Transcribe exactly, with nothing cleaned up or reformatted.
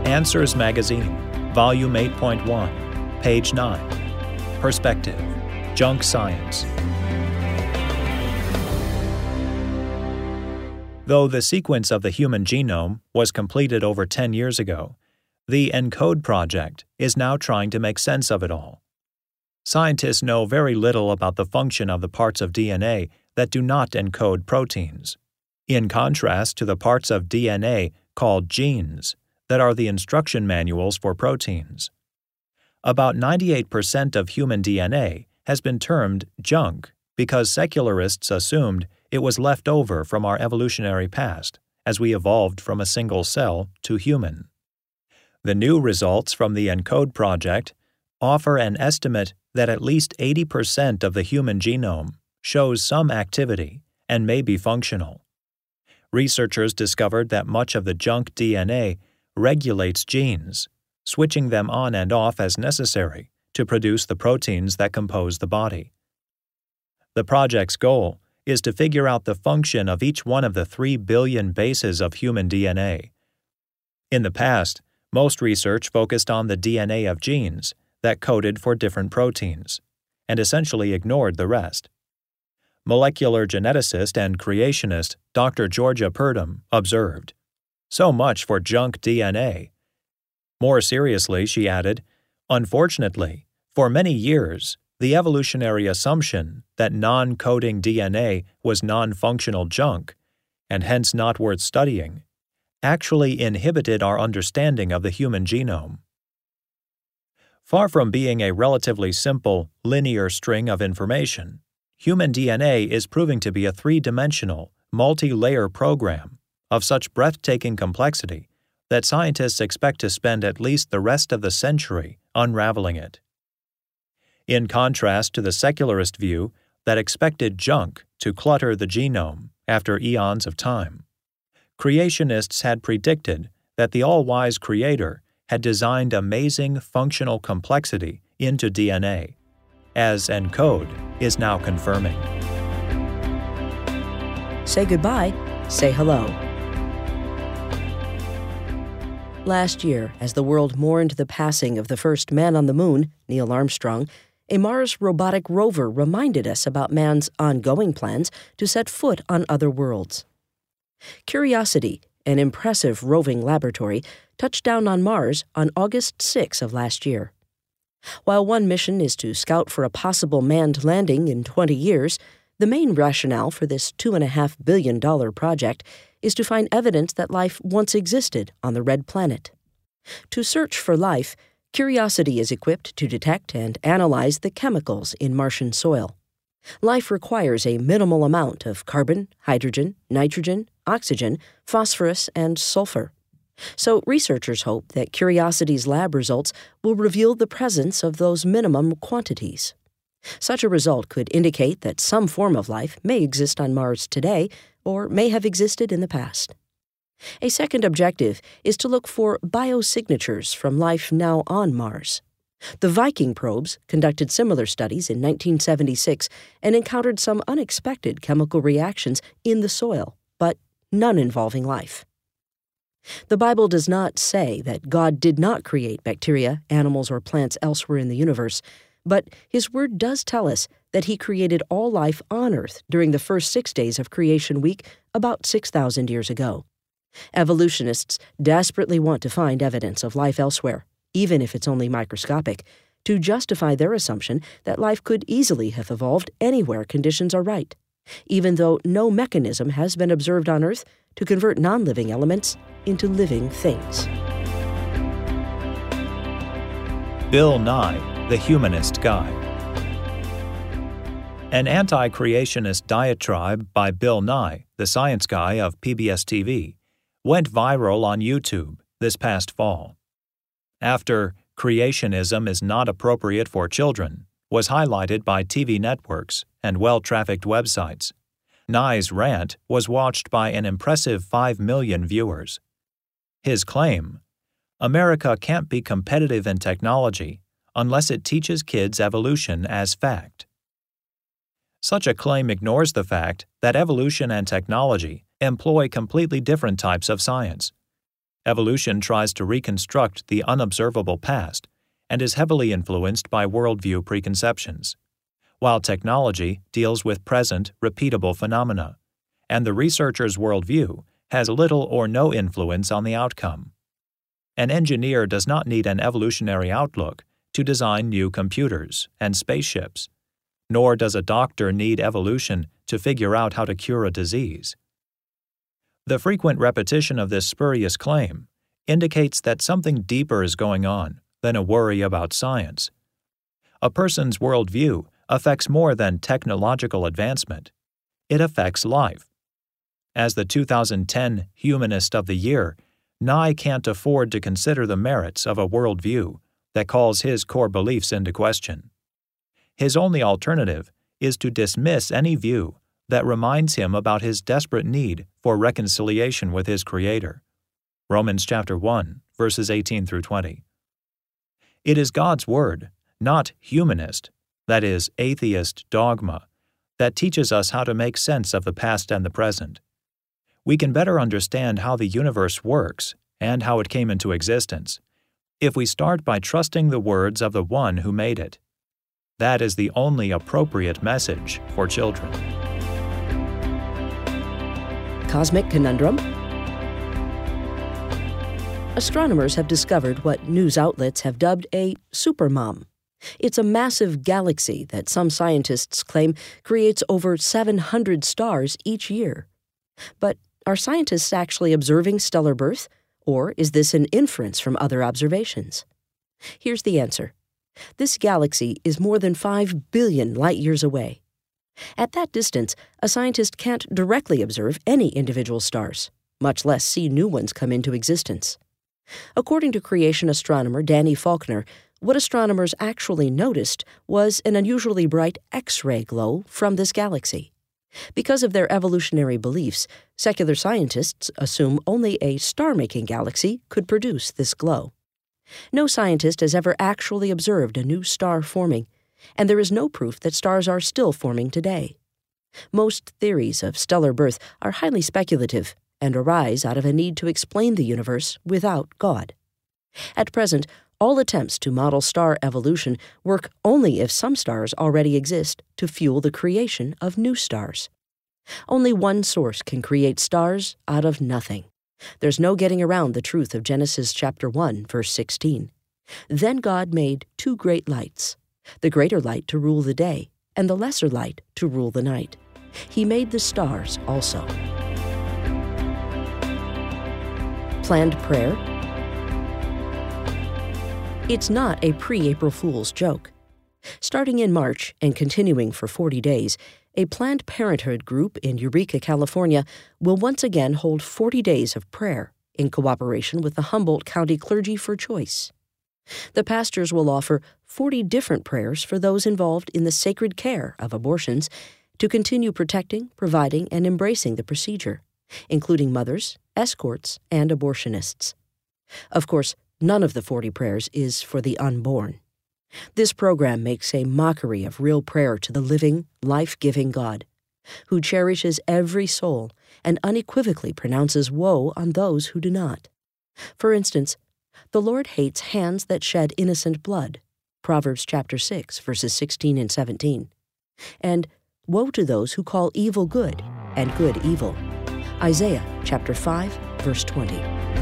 Answers Magazine, Volume eight point one, Page nine. Perspective, Junk Science. Though the sequence of the human genome was completed over ten years ago, the ENCODE project is now trying to make sense of it all. Scientists know very little about the function of the parts of D N A that do not encode proteins, in contrast to the parts of D N A called genes that are the instruction manuals for proteins. About ninety-eight percent of human D N A has been termed junk because secularists assumed it was left over from our evolutionary past as we evolved from a single cell to human. The new results from the ENCODE project offer an estimate that at least eighty percent of the human genome shows some activity and may be functional. Researchers discovered that much of the junk D N A regulates genes, switching them on and off as necessary to produce the proteins that compose the body. The project's goal is to figure out the function of each one of the three billion bases of human D N A. In the past, most research focused on the D N A of genes that coded for different proteins, and essentially ignored the rest. Molecular geneticist and creationist Doctor Georgia Purdom observed, "So much for junk D N A." More seriously, she added, "Unfortunately, for many years, the evolutionary assumption that non-coding D N A was non-functional junk, and hence not worth studying, actually inhibited our understanding of the human genome." Far from being a relatively simple, linear string of information, human D N A is proving to be a three-dimensional, multi-layer program of such breathtaking complexity that scientists expect to spend at least the rest of the century unraveling it. In contrast to the secularist view that expected junk to clutter the genome after eons of time, creationists had predicted that the all-wise Creator had designed amazing functional complexity into D N A, as ENCODE is now confirming. Say goodbye, say hello. Last year, as the world mourned the passing of the first man on the moon, Neil Armstrong, a Mars robotic rover reminded us about man's ongoing plans to set foot on other worlds. Curiosity, an impressive roving laboratory, touched down on Mars on August sixth of last year. While one mission is to scout for a possible manned landing in twenty years, the main rationale for this two point five billion dollars project is to find evidence that life once existed on the red planet. To search for life, Curiosity is equipped to detect and analyze the chemicals in Martian soil. Life requires a minimal amount of carbon, hydrogen, nitrogen, oxygen, phosphorus, and sulfur. So researchers hope that Curiosity's lab results will reveal the presence of those minimum quantities. Such a result could indicate that some form of life may exist on Mars today or may have existed in the past. A second objective is to look for biosignatures from life now on Mars. The Viking probes conducted similar studies in nineteen seventy-six and encountered some unexpected chemical reactions in the soil, but none involving life. The Bible does not say that God did not create bacteria, animals, or plants elsewhere in the universe, but His Word does tell us that He created all life on Earth during the first six days of Creation Week about six thousand years ago. Evolutionists desperately want to find evidence of life elsewhere, even if it's only microscopic, to justify their assumption that life could easily have evolved anywhere conditions are right, even though no mechanism has been observed on Earth to convert non-living elements into living things. Bill Nye, the Humanist Guy. An anti-creationist diatribe by Bill Nye, the science guy of P B S T V, went viral on YouTube this past fall. After "Creationism is not appropriate for children" was highlighted by T V networks and well-trafficked websites, Nye's rant was watched by an impressive five million viewers. His claim, "America can't be competitive in technology unless it teaches kids evolution as fact." Such a claim ignores the fact that evolution and technology employ completely different types of science. Evolution tries to reconstruct the unobservable past and is heavily influenced by worldview preconceptions, while technology deals with present, repeatable phenomena, and the researcher's worldview has little or no influence on the outcome. An engineer does not need an evolutionary outlook to design new computers and spaceships, nor does a doctor need evolution to figure out how to cure a disease. The frequent repetition of this spurious claim indicates that something deeper is going on than a worry about science. A person's worldview affects more than technological advancement. It affects life. As the two thousand ten Humanist of the Year, Nye can't afford to consider the merits of a worldview that calls his core beliefs into question. His only alternative is to dismiss any view that reminds him about his desperate need for reconciliation with his Creator. Romans chapter one, verses eighteen through twenty. It is God's Word, not humanist, that is, atheist dogma, that teaches us how to make sense of the past and the present. We can better understand how the universe works and how it came into existence if we start by trusting the words of the one who made it. That is the only appropriate message for children. Cosmic Conundrum. Astronomers have discovered what news outlets have dubbed a supermom. It's a massive galaxy that some scientists claim creates over seven hundred stars each year. But are scientists actually observing stellar birth, or is this an inference from other observations? Here's the answer. This galaxy is more than five billion light-years away. At that distance, a scientist can't directly observe any individual stars, much less see new ones come into existence. According to creation astronomer Danny Faulkner, what astronomers actually noticed was an unusually bright X-ray glow from this galaxy. Because of their evolutionary beliefs, secular scientists assume only a star-making galaxy could produce this glow. No scientist has ever actually observed a new star forming, and there is no proof that stars are still forming today. Most theories of stellar birth are highly speculative and arise out of a need to explain the universe without God. At present, all attempts to model star evolution work only if some stars already exist to fuel the creation of new stars. Only one source can create stars out of nothing. There's no getting around the truth of Genesis chapter one, verse sixteen. Then God made two great lights, the greater light to rule the day, and the lesser light to rule the night. He made the stars also. Planned prayer. It's not a pre-April Fool's joke. Starting in March and continuing for forty days, a Planned Parenthood group in Eureka, California, will once again hold forty days of prayer in cooperation with the Humboldt County Clergy for Choice. The pastors will offer forty different prayers for those involved in the sacred care of abortions to continue protecting, providing, and embracing the procedure, including mothers, escorts, and abortionists. Of course, none of the forty prayers is for the unborn. This program makes a mockery of real prayer to the living, life-giving God, who cherishes every soul and unequivocally pronounces woe on those who do not. For instance, the Lord hates hands that shed innocent blood, Proverbs chapter six, verses sixteen and seventeen, and woe to those who call evil good and good evil, Isaiah chapter five, verse twenty.